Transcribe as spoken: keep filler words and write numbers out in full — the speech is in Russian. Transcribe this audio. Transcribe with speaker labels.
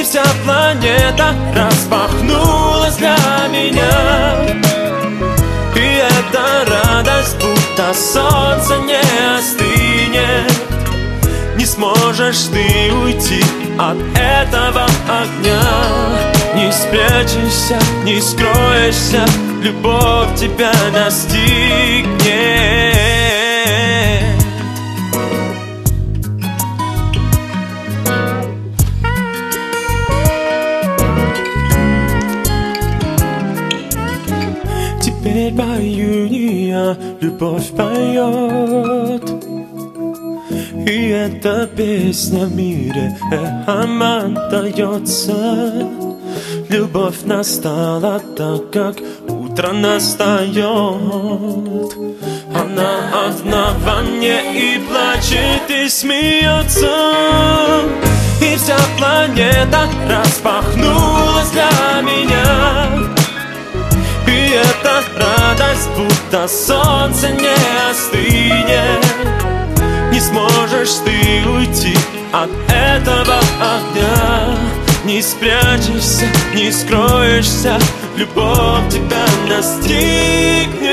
Speaker 1: вся планета распахнулась для меня. И эта радость, будто солнце не остынет. Не сможешь ты уйти от этого огня. Не спрячешься, не скроешься, любовь тебя настигнет. Теперь пою не я, любовь поет. И эта песня в мире эхом отдается. Любовь настала так, как утро настает. Она одна во мне и плачет, и смеется. И вся планета распахнулась для меня. И эта радость, будто солнце не остынет. Не сможешь ты уйти от этого огня. Не спрячешься, не скроешься, любовь тебя настигнет.